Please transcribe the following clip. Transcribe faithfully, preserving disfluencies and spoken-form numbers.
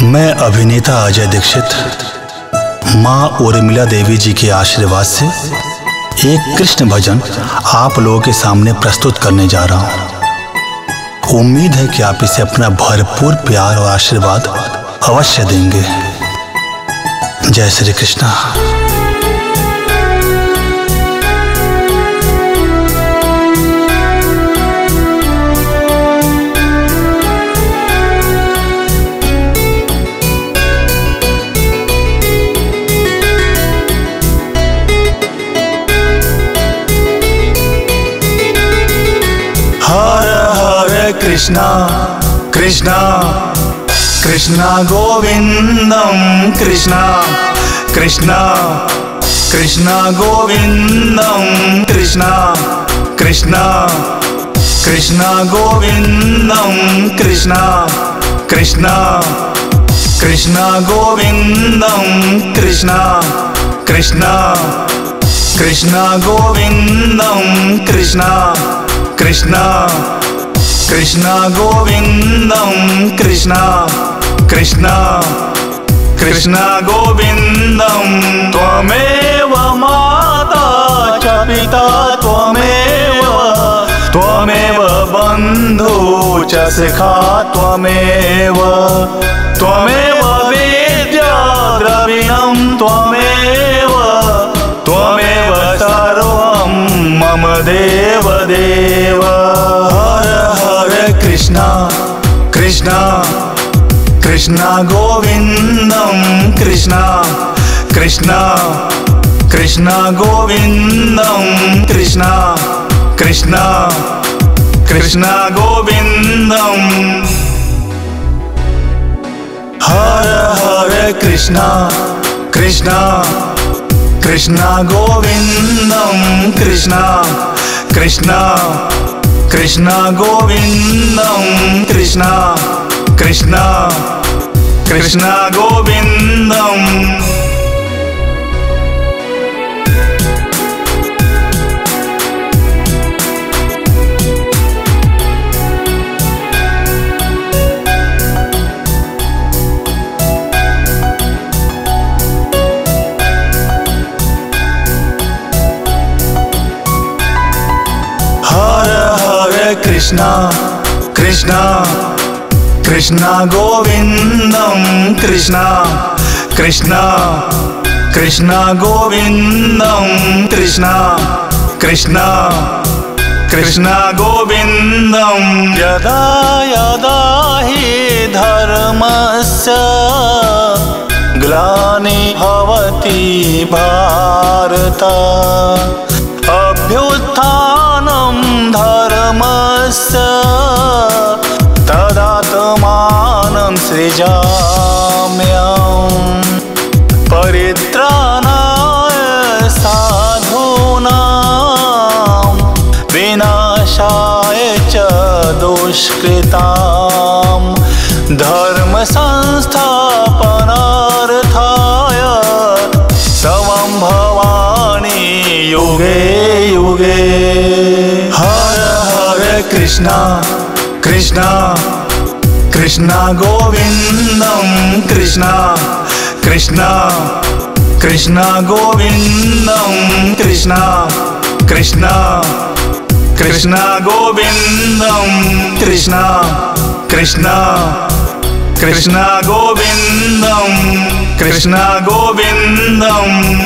मैं अभिनेता अजय दीक्षित माँ उर्मिला देवी जी के आशीर्वाद से एक कृष्ण भजन आप लोगों के सामने प्रस्तुत करने जा रहा हूँ। उम्मीद है कि आप इसे अपना भरपूर प्यार और आशीर्वाद अवश्य देंगे। जय श्री कृष्णा। हर हर कृष्णा कृष्णा कृष्णा गोविंदम कृष्णा कृष्णा कृष्णा गोविंदम कृष्णा कृष्णा कृष्णा गोविंदम कृष्णा कृष्णा कृष्णा गोविंदम कृष्णा कृष्णा कृष्णा गोविंदम कृष्णा कृष्णा कृष्णा गोविंदम कृष्णा कृष्णा कृष्णा गोविंदम। त्वमेव माता च पिता त्वमेव त्वमेव बन्धु च सखा त्वमेव त्वमेव विद्या द्रविणं त्वमेव त्वमेव सर्वं मम देव देव। हर हर कृष्णा कृष्णा कृष्णा गोविंदम कृष्णा कृष्णा कृष्णा गोविंदम कृष्णा कृष्णा कृष्णा गोविंदम। हर हर कृष्णा कृष्णा कृष्णा गोविंदम कृष्णा कृष्णा कृष्णा गोविंदम कृष्णा कृष्णा कृष्णा गोविंदम। कृष्णा कृष्णा कृष्णा गोविंदम कृष्णा कृष्णा कृष्णा गोविंदम कृष्णा कृष्णा कृष्णा गोविंदम। यदा यदा हि धर्मस्य ग्लानि भवति भारत अभ्युत्थानं धर्मस्य तदात्मानं सृजाम्यहम् परित्राणाय साधूनां विनाशाय च दुष्कृतां धर्म संस्थापनार्थाय संभवामि युगे युगे। हर हर कृष्णा कृष्णा कृष्णा गोविंदम कृष्णा कृष्णा कृष्णा गोविंदम कृष्णा कृष्णा कृष्णा गोविंदम कृष्णा कृष्णा कृष्णा गोविंदम कृष्णा गोविंदम।